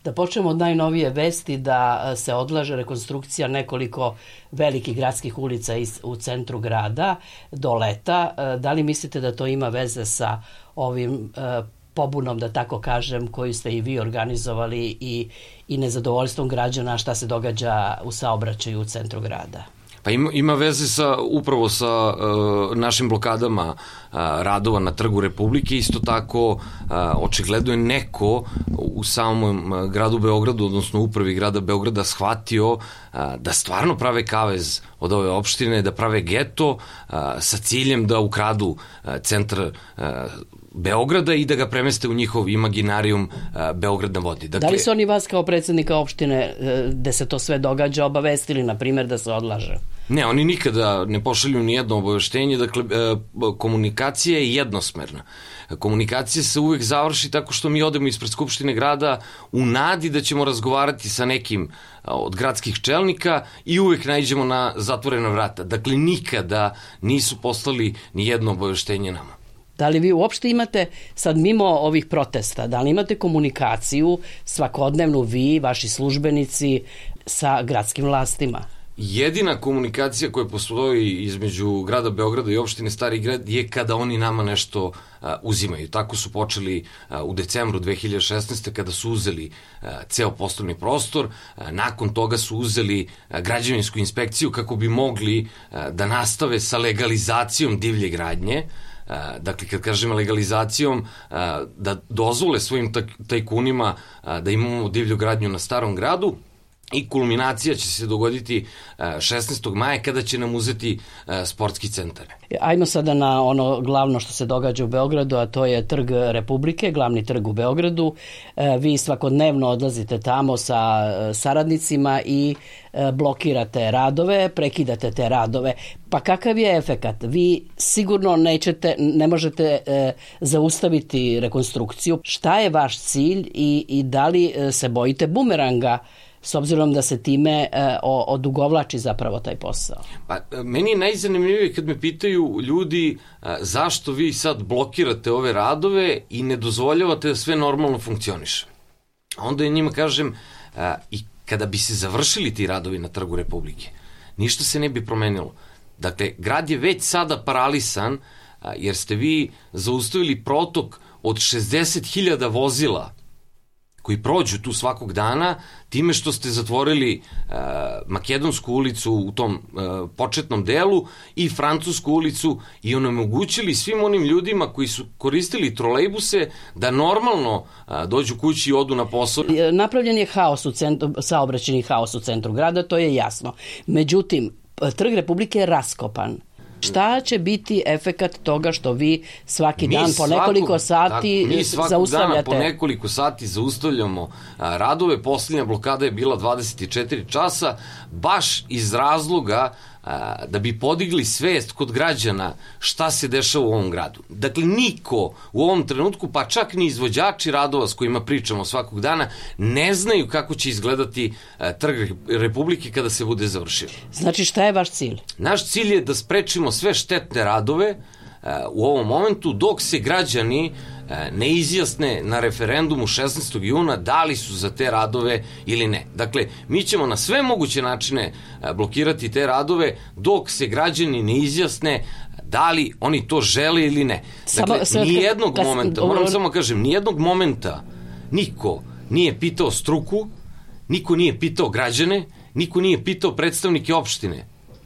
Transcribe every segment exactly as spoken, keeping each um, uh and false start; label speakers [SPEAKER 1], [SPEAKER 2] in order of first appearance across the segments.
[SPEAKER 1] Da počnemo od najnovije vesti da se odlaže rekonstrukcija nekoliko velikih gradskih ulica u centru grada do leta. Da li mislite da to ima veze sa ovim pobunom, da tako kažem, koju ste i vi organizovali i, i nezadovoljstvom građana šta se događa u saobraćaju u centru grada?
[SPEAKER 2] Pa ima, ima veze sa, upravo sa uh, našim blokadama uh, radova na Trgu Republike. Isto tako, uh, očigledno je neko u samom uh, gradu Beogradu, odnosno upravi grada Beograda, shvatio uh, da stvarno prave kavez od ove opštine, da prave geto uh, sa ciljem da ukradu uh, centar uh, Beograda i da ga premeste u njihov imaginarijum uh, Beograd na vodi. Dakle,
[SPEAKER 1] da li su oni vas kao predsjednika opštine, uh, gde se to sve događa, obavestili, na primjer, da se odlaže?
[SPEAKER 2] Ne, oni nikada ne pošalju ni jedno obaveštenje, dakle, komunikacija je jednosmerna. Komunikacija se uvek završi tako što mi odemo ispred Skupštine grada u nadi da ćemo razgovarati sa nekim od gradskih čelnika i uvek naiđemo na zatvorena vrata. Dakle, nikada nisu poslali ni jedno obaveštenje nama.
[SPEAKER 1] Da li vi uopšte imate, sad mimo ovih protesta, da li imate komunikaciju svakodnevnu vi, vaši službenici, sa gradskim vlastima?
[SPEAKER 2] Jedina komunikacija koja postoji između grada Beograda i opštine Stari grad je kada oni nama nešto uh, uzimaju. Tako su počeli uh, u decembru dve hiljade šesnaeste. kada su uzeli uh, ceo poslovni prostor. Uh, nakon toga su uzeli uh, građevinsku inspekciju kako bi mogli uh, da nastave sa legalizacijom divlje gradnje. Uh, dakle, kad kažem legalizacijom, uh, da dozvole svojim tajkunima uh, da imamo divlju gradnju na Starom gradu. I kulminacija će se dogoditi šesnaestog maja kada će nam uzeti sportski centar.
[SPEAKER 1] Ajmo sada na ono glavno što se događa u Beogradu, a to je Trg Republike, glavni trg u Beogradu. Vi svakodnevno odlazite tamo sa saradnicima i blokirate radove, prekidate te radove. Pa kakav je efekat? Vi sigurno nećete, ne možete zaustaviti rekonstrukciju. Šta je vaš cilj i, i da li se bojite bumeranga, s obzirom da se time e, odugovlači zapravo taj posao?
[SPEAKER 2] Pa, meni je najzanimljivije kad me pitaju ljudi a, zašto vi sad blokirate ove radove i ne dozvoljavate da sve normalno funkcioniše. Onda ja njima kažem, a, i kada bi se završili ti radovi na Trgu Republike, ništa se ne bi promenilo. Dakle, grad je već sada paralisan, a, jer ste vi zaustavili protok od šezdeset hiljada vozila koji prođu tu svakog dana, time što ste zatvorili uh, Makedonsku ulicu u tom uh, početnom delu i Francusku ulicu i onemogućili svim onim ljudima koji su koristili trolejbuse da normalno uh, dođu kući i odu na posao.
[SPEAKER 1] Napravljen je haos u centru, saobraćajni haos u centru grada, to je jasno. Međutim, Trg Republike je raskopan. Šta će biti efekat toga što vi svaki mi dan po svakog, nekoliko sati
[SPEAKER 2] tako, mi svakog
[SPEAKER 1] zaustavljate?
[SPEAKER 2] Dana po nekoliko sati zaustavljamo a, radove. Posljednja blokada je bila dvadeset četiri časa, baš iz razloga a, da bi podigli svest kod građana šta se dešava u ovom gradu. Dakle, niko u ovom trenutku, pa čak ni izvođači radova s kojima pričamo svakog dana, ne znaju kako će izgledati a, Trg Republike kada se bude završio.
[SPEAKER 1] Znači, šta je vaš cilj?
[SPEAKER 2] Naš cilj je da sprečimo sve štetne radove a, u ovom momentu dok se građani ne izjasne na referendumu šesnaestog juna da li su za te radove ili ne. Dakle, mi ćemo na sve moguće načine blokirati te radove dok se građani ne izjasne da li oni to žele ili ne. Dakle, samo, nijednog kad, momenta, moram samo kažem, nijednog momenta niko nije pitao struku, niko nije pitao građane, niko nije pitao predstavnike opštine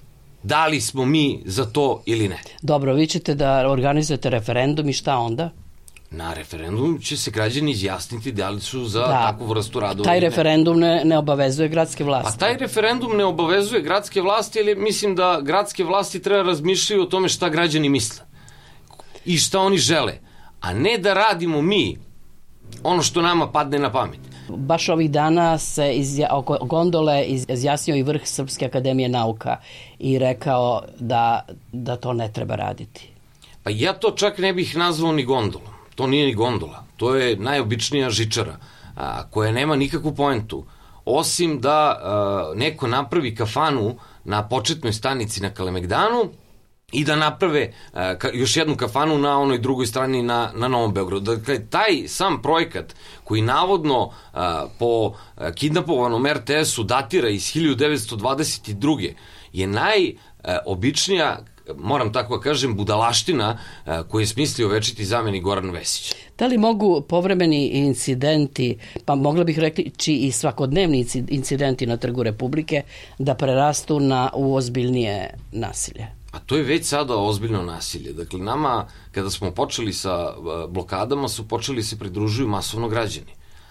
[SPEAKER 2] da li smo mi za to ili ne.
[SPEAKER 1] Dobro, vi ćete da organizujete referendum i šta onda?
[SPEAKER 2] Na referendum će se građani izjasniti da li su za da, takvu vrstu radova.
[SPEAKER 1] Taj referendum ne, ne obavezuje gradske vlasti.
[SPEAKER 2] Pa taj referendum ne obavezuje gradske vlasti, ali mislim da gradske vlasti treba razmišljati o tome šta građani misle i šta oni žele, a ne da radimo mi ono što nama padne na pamet.
[SPEAKER 1] Baš ovih dana se izja, oko gondole izjasnio i vrh Srpske akademije nauka i rekao da, da to ne treba raditi.
[SPEAKER 2] Pa ja to čak ne bih nazvao ni gondolom. To nije ni gondola, to je najobičnija žičara a, koja nema nikakvu poentu, osim da a, neko napravi kafanu na početnoj stanici na Kalemegdanu i da naprave uh, ka, još jednu kafanu na onoj drugoj strani na, na Novom Beogradu. Dakle, taj sam projekat koji navodno uh, po uh, kidnapovanom er te esu datira iz hiljadu devetsto dvadeset druge je najobičnija, moram tako da kažem, budalaština uh, koju je smislio večiti zamenik Goran Vesić.
[SPEAKER 1] Da li mogu povremeni incidenti, pa mogla bih reći i svakodnevni incidenti na Trgu Republike, da prerastu na u ozbiljnije nasilje?
[SPEAKER 2] A to je već sada ozbiljno nasilje. Dakle, nama, kada smo počeli sa blokadama, su počeli se pridružuju masovno građani.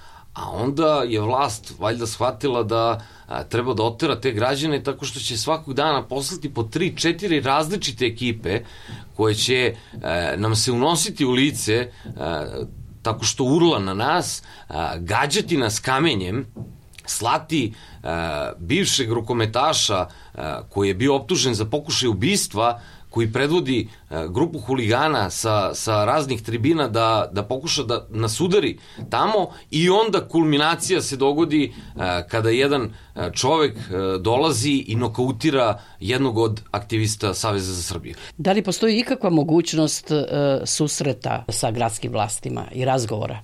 [SPEAKER 2] A onda je vlast valjda shvatila da a, treba da otera te građane tako što će svakog dana poslati po tri, četiri različite ekipe koje će a, nam se unositi u lice a, tako što urla na nas, a, gađati nas kamenjem, slati uh, bivšeg rukometaša uh, koji je bio optužen za pokušaj ubistva, koji predvodi uh, grupu huligana sa, sa raznih tribina da, da pokuša da nas udari tamo i onda kulminacija se dogodi uh, kada jedan uh, čovek uh, dolazi i nokautira jednog od aktivista Saveza za Srbiju.
[SPEAKER 1] Da li postoji ikakva mogućnost uh, susreta sa gradskim vlastima i razgovora?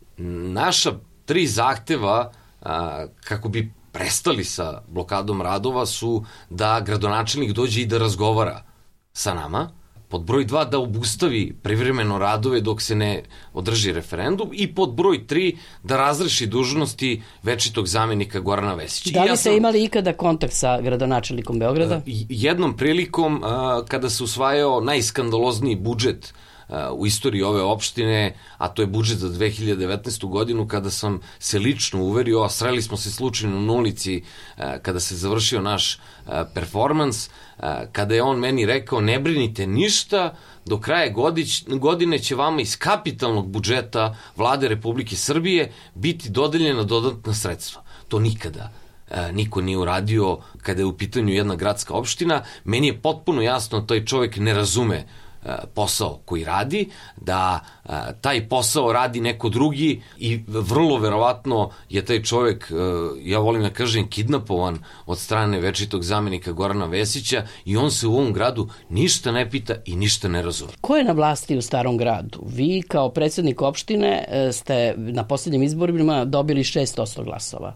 [SPEAKER 2] Naša tri zahteva a, kako bi prestali sa blokadom radova su da gradonačelnik dođe i da razgovara sa nama, pod broj dva da obustavi privremeno radove dok se ne održi referendum i pod broj tri da razreši dužnosti večitog zamenika Gorana Vesića.
[SPEAKER 1] Da li
[SPEAKER 2] ja
[SPEAKER 1] ste
[SPEAKER 2] sam,
[SPEAKER 1] imali ikada kontakt sa gradonačelnikom Beograda?
[SPEAKER 2] Jednom prilikom a, kada se usvajao najskandalozniji budžet u istoriji ove opštine, a to je budžet za dve hiljade devetnaestu godinu, kada sam se lično uverio, a sreli smo se slučajno na ulici kada se završio naš performans, kada je on meni rekao ne brinite ništa, do kraja godić, godine će vama iz kapitalnog budžeta Vlade Republike Srbije biti dodeljena dodatna sredstva. To nikada niko nije uradio kada je u pitanju jedna gradska opština. Meni je potpuno jasno da taj čovek ne razume posao koji radi, da a, taj posao radi neko drugi i vrlo verovatno je taj čovek, a, ja volim da kažem, kidnapovan od strane večitog zamenika Gorana Vesića i on se u ovom gradu ništa ne pita i ništa ne razume.
[SPEAKER 1] Ko je na vlasti u Starom gradu? Vi kao predsjednik opštine ste na posljednjim izborima dobili šest posto glasova.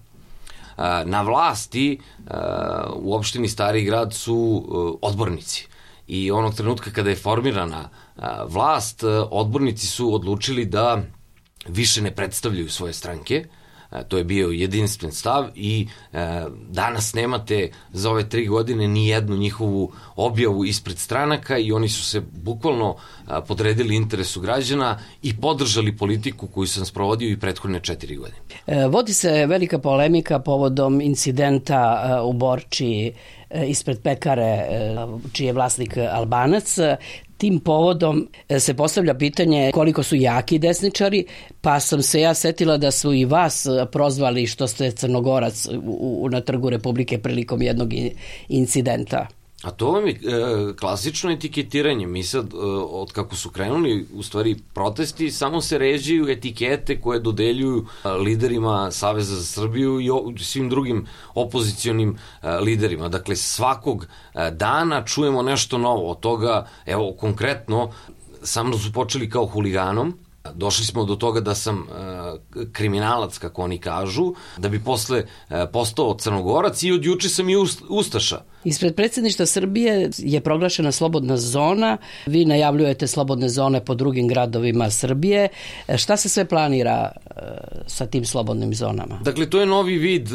[SPEAKER 2] A, na vlasti a, u opštini Stari grad su a, odbornici. I onog trenutka kada je formirana a, vlast, a, odbornici su odlučili da više ne predstavljaju svoje stranke. A, to je bio jedinstven stav i a, danas nemate za ove tri godine ni jednu njihovu objavu ispred stranaka i oni su se bukvalno a, podredili interesu građana i podržali politiku koju sam sprovodio i prethodne četiri godine.
[SPEAKER 1] E, vodi se velika polemika povodom incidenta a, u Borči ispred pekare čiji je vlasnik Albanac. Tim povodom se postavlja pitanje koliko su jaki desničari, pa sam se ja setila da su i vas prozvali što ste Crnogorac u, u, na Trgu Republike prilikom jednog incidenta.
[SPEAKER 2] A to vam je e, klasično etiketiranje. Mi sad, e, od kako su krenuli, u stvari, protesti, samo se ređaju etikete koje dodeljuju e, liderima Saveza za Srbiju i o, svim drugim opozicionim e, liderima. Dakle, svakog e, dana čujemo nešto novo. Od toga, evo, konkretno, sa mnom su počeli kao huliganom. Došli smo do toga da sam e, kriminalac, kako oni kažu, da bi posle e, postao Crnogorac i od juče sam i Ustaša.
[SPEAKER 1] Ispred predsjedništva Srbije je proglašena slobodna zona. Vi najavljujete slobodne zone po drugim gradovima Srbije. Šta se sve planira e, sa tim slobodnim zonama?
[SPEAKER 2] Dakle, to je novi vid e,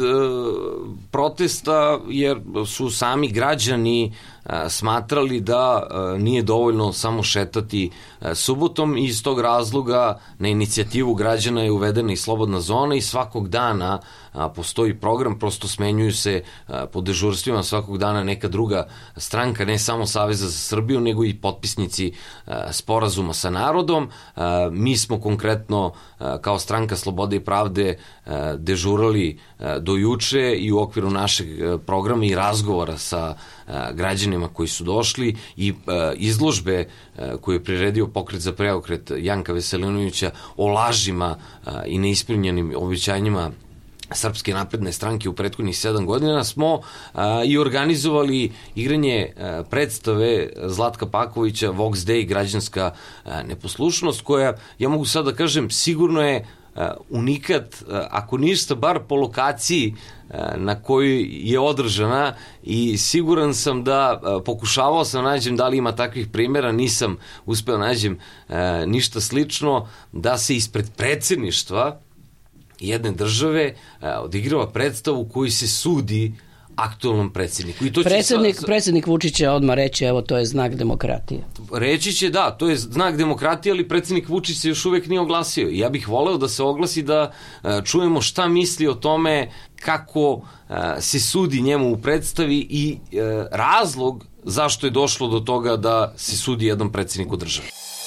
[SPEAKER 2] protesta jer su sami građani e, smatrali da e, nije dovoljno samo šetati e, subotom i iz tog razloga na inicijativu građana je uvedena i slobodna zona i svakog dana a, postoji program, prosto smenjuju se a, po dežurstvima svakog dana neka druga stranka, ne samo Saveza za Srbiju, nego i potpisnici a, sporazuma sa narodom. A, mi smo konkretno a, kao stranka Slobode i pravde a, dežurali a, do juče i u okviru našeg a, programa i razgovora sa a, građanima koji su došli i a, izložbe a, koju je priredio Pokret za preokret Janka Veselinovića o lažima a, i neispunjenim obećanjima Srpske napredne stranke u prethodnih sedam godina smo a, i organizovali igranje a, predstave Zlatka Pakovića Vox Day, građanska a, neposlušnost, koja, ja mogu sad da kažem, sigurno je a, unikat, a, ako ništa, bar po lokaciji a, na kojoj je održana, i siguran sam da a, pokušavao sam nađem da li ima takvih primjera, nisam uspeo nađem a, ništa slično, da se ispred predsjedništva jedne države odigrava predstavu koji se sudi aktualnom predsjedniku. I to
[SPEAKER 1] predsjednik,
[SPEAKER 2] sa...
[SPEAKER 1] predsjednik Vučić će odmah reći, evo, to je znak demokratije.
[SPEAKER 2] Reći će, da, to je znak demokratije, ali predsjednik Vučić se još uvek nije oglasio. I ja bih voleo da se oglasi, da čujemo šta misli o tome, kako se sudi njemu u predstavi i razlog zašto je došlo do toga da se sudi jednom predsjedniku države.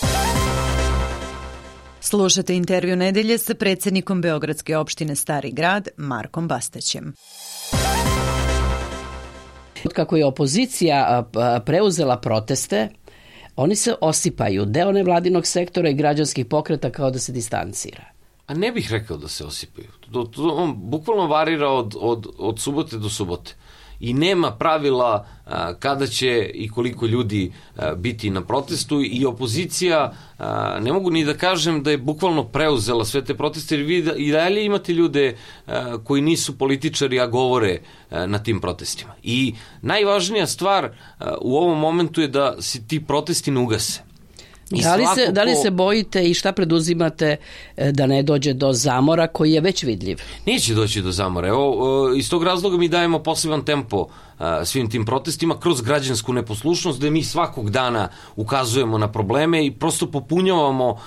[SPEAKER 3] Slušate intervju nedelje sa predsjednikom Beogradske opštine Stari Grad, Markom Bastaćem.
[SPEAKER 1] Kako je opozicija preuzela proteste, oni se osipaju. Deo nevladinog sektora i građanskih pokreta kao da se distancira.
[SPEAKER 2] A ne bih rekao da se osipaju. To, to, on bukvalno varira od, od, od subote do subote. I nema pravila a, kada će i koliko ljudi a, biti na protestu, i opozicija, a, ne mogu ni da kažem da je bukvalno preuzela sve te proteste, jer vi da, i dalje imate ljude a, koji nisu političari, a govore a, na tim protestima. I najvažnija stvar a, u ovom momentu je da se ti protesti ne ugase.
[SPEAKER 1] Da li, se, da li se bojite i šta preduzimate da ne dođe do zamora koji je već vidljiv?
[SPEAKER 2] Neće doći do zamora. Evo, iz tog razloga mi dajemo poseban tempo svim tim protestima kroz građansku neposlušnost, da mi svakog dana ukazujemo na probleme i prosto popunjavamo,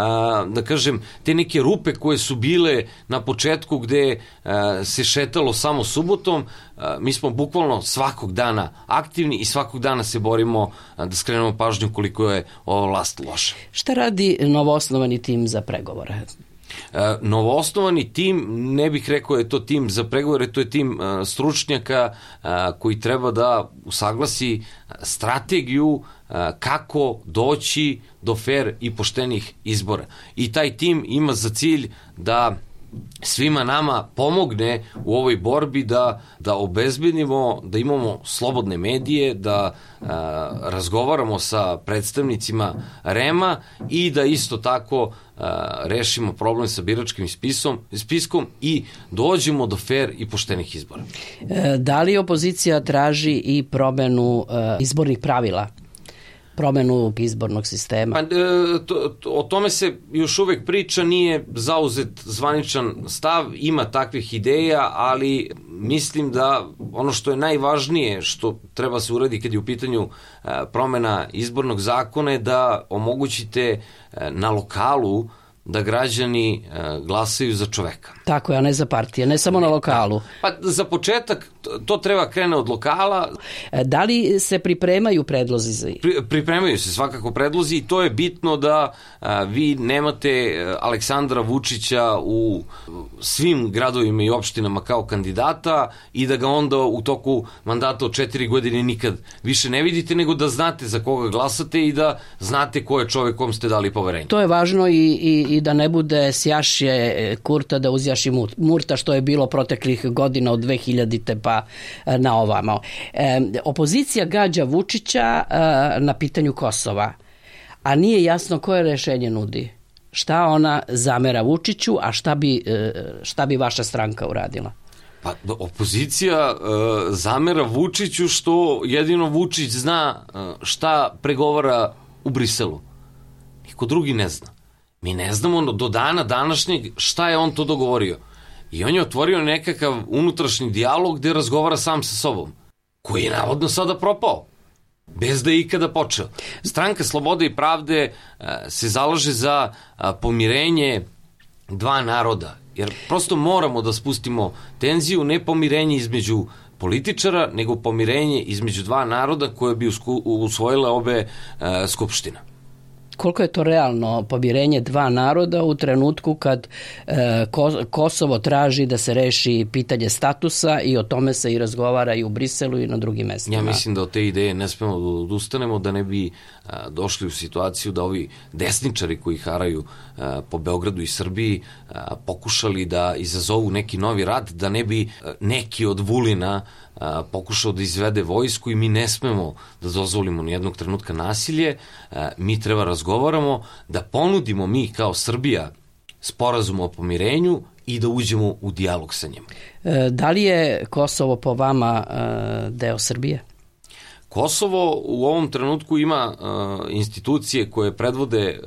[SPEAKER 2] da kažem, te neke rupe koje su bile na početku gde se šetalo samo subotom. Mi smo bukvalno svakog dana aktivni i svakog dana se borimo da skrenemo pažnju koliko je ova vlast loša.
[SPEAKER 1] Šta radi novoosnovani tim za pregovore?
[SPEAKER 2] E, novoosnovani tim, ne bih rekao je to tim za pregovore, to je tim e, stručnjaka e, koji treba da usaglasi strategiju e, kako doći do fer i poštenih izbora. I taj tim ima za cilj da svima nama pomogne u ovoj borbi, da, da obezbedimo, da imamo slobodne medije, da a, razgovaramo sa predstavnicima REM-a i da isto tako a, rešimo problem sa biračkim spisom, spiskom i dođemo do fer i poštenih izbora.
[SPEAKER 1] E, da li opozicija traži i promenu e, izbornih pravila? Promenu izbornog sistema?
[SPEAKER 2] Pa, to, to, o tome se još uvek priča, nije zauzet zvaničan stav, ima takvih ideja, ali mislim da ono što je najvažnije što treba se uradi kad je u pitanju promena izbornog zakona je da omogućite na lokalu da građani glasaju za čoveka.
[SPEAKER 1] Tako je, a ne za partije, ne samo na lokalu.
[SPEAKER 2] Pa za početak to treba krene od lokala.
[SPEAKER 1] Da li se pripremaju predlozi za...
[SPEAKER 2] Pri, pripremaju se svakako predlozi i to je bitno da a, vi nemate Aleksandra Vučića u svim gradovima i opštinama kao kandidata i da ga onda u toku mandata od četiri godine nikad više ne vidite, nego da znate za koga glasate i da znate ko je čovek kom ste dali poverenje.
[SPEAKER 1] To je važno i, i, i da ne bude sjašje Kurta da uzjaši Murta, što je bilo proteklih godina od dve hiljadite pa na ovamo. E, opozicija gađa Vučića e, na pitanju Kosova, a nije jasno koje rešenje nudi. Šta ona zamera Vučiću, a šta bi, e, šta bi vaša stranka uradila?
[SPEAKER 2] Pa opozicija e, zamera Vučiću što jedino Vučić zna e, šta pregovara u Briselu. Niko drugi ne zna. Mi ne znamo do dana današnjeg šta je on to dogovorio. I on je otvorio nekakav unutrašnji dijalog gde razgovara sam sa sobom, koji je navodno sada propao, bez da je ikada počeo. Stranka Slobode i pravde se zalaže za pomirenje dva naroda, jer prosto moramo da spustimo tenziju, ne pomirenje između političara, nego pomirenje između dva naroda koje bi usvojile obe skupštine.
[SPEAKER 1] Koliko je to realno pomirenje dva naroda u trenutku kad e, Kosovo traži da se reši pitanje statusa i o tome se i razgovara i u Briselu i na drugim mestima?
[SPEAKER 2] Ja mislim da od te ideje ne smemo da odustanemo, da ne bi a, došli u situaciju da ovi desničari koji haraju a, po Beogradu i Srbiji a, pokušali da izazovu neki novi rat, da ne bi a, neki od Vulina a, pokušao da izvede vojsku i mi ne smemo da dozvolimo ni jednog trenutka nasilje. A, mi treba razgovaramo, da ponudimo mi kao Srbija sporazum o pomirenju i da uđemo u dijalog sa njima.
[SPEAKER 1] E, da li je Kosovo po vama e, deo Srbije?
[SPEAKER 2] Kosovo u ovom trenutku ima e, institucije koje predvode, e,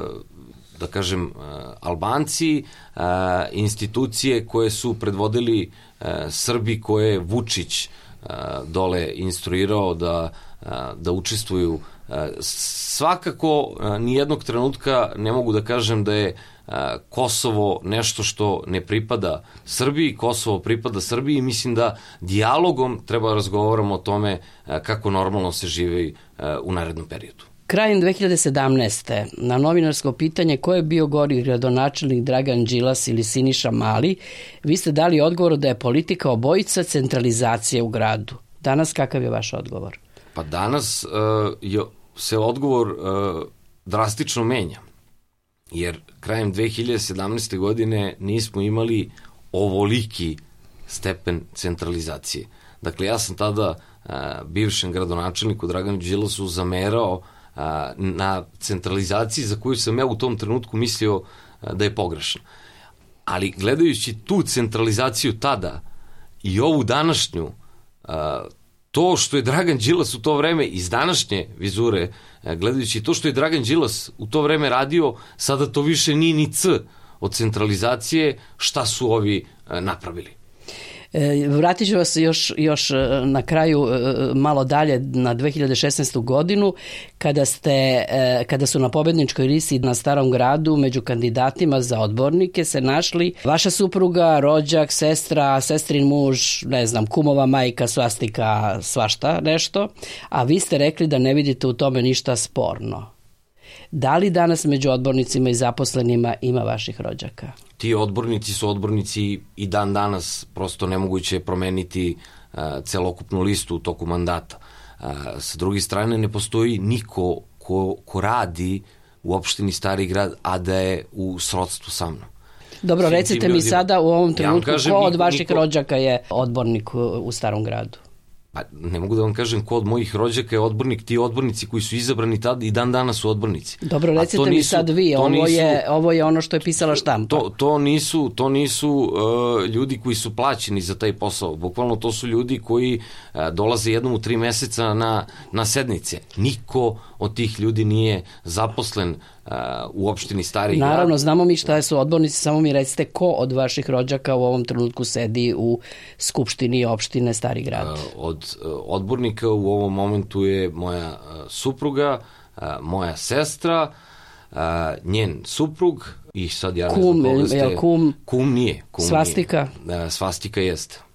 [SPEAKER 2] da kažem, e, Albanci, e, institucije koje su predvodili e, Srbi koje je Vučić e, dole instruirao da, e, da učestvuju. E, svakako, e, nijednog trenutka ne mogu da kažem da je Kosovo nešto što ne pripada Srbiji, Kosovo pripada Srbiji i mislim da dijalogom treba razgovaramo o tome kako normalno se živi u narednom periodu.
[SPEAKER 1] Krajem dve hiljade sedamnaeste. na novinarsko pitanje ko je bio gori gradonačelnik Dragan Đilas ili Siniša Mali, vi ste dali odgovor da je politika obojica centralizacije u gradu. Danas kakav je vaš odgovor?
[SPEAKER 2] Pa danas uh, je, se odgovor uh, drastično menja. Jer krajem dve hiljade sedamnaeste. godine nismo imali ovoliki stepen centralizacije. Dakle, ja sam tada a, bivšem gradonačelniku Draganu Đilasu zamerao a, na centralizaciji za koju sam ja u tom trenutku mislio a, da je pogrešna. Ali gledajući tu centralizaciju tada i ovu današnju, a, to što je Dragan Đilas u to vreme iz današnje vizure, gledajući to što je Dragan Đilas u to vreme radio, sada to više nije ni C od centralizacije šta su ovi napravili.
[SPEAKER 1] Vratit ću vas još, još na kraju malo dalje na dve hiljade šesnaestu. godinu kada, ste, kada su na pobedničkoj listi na Starom gradu među kandidatima za odbornike se našli vaša supruga, rođak, sestra, sestrin muž, ne znam, kumova majka, svastika, svašta nešto, a vi ste rekli da ne vidite u tome ništa sporno. Da li danas među odbornicima i zaposlenima ima vaših rođaka?
[SPEAKER 2] Ti odbornici su odbornici i dan danas, prosto nemoguće je promeniti uh, celokupnu listu u toku mandata. Uh, sa druge strane, ne postoji niko ko, ko radi u opštini Stari grad, a da je u srodstvu sa mnom.
[SPEAKER 1] Dobro,
[SPEAKER 2] Svim
[SPEAKER 1] recite mi sada u ovom trenutku
[SPEAKER 2] ja kažem,
[SPEAKER 1] ko od
[SPEAKER 2] niko,
[SPEAKER 1] vaših
[SPEAKER 2] niko...
[SPEAKER 1] rođaka je odbornik u, u Starom gradu?
[SPEAKER 2] Pa ne mogu da vam kažem ko od mojih rođaka je odbornik, ti odbornici koji su izabrani tad i dan danas su odbornici.
[SPEAKER 1] Dobro, recite mi nisu, sad vi, ovo, nisu, je, ovo je ono što je pisala štampa.
[SPEAKER 2] To, to nisu, to nisu uh, ljudi koji su plaćeni za taj posao, bukvalno to su ljudi koji uh, dolaze jednom u tri meseca na, na sednice. Niko od tih ljudi nije zaposlen uh, u opštini Stari grad.
[SPEAKER 1] Naravno, znamo mi šta su odbornici, samo mi recite ko od vaših rođaka u ovom trenutku sedi u Skupštini opštine Stari grad.
[SPEAKER 2] Uh, od odbornika u ovom momentu je moja uh, supruga, uh, moja sestra, uh, njen suprug i sad ja ne
[SPEAKER 1] kum,
[SPEAKER 2] znam koga ste...
[SPEAKER 1] Kum,
[SPEAKER 2] kum nije. Kum
[SPEAKER 1] svastika?
[SPEAKER 2] Nije. Uh, svastika jeste.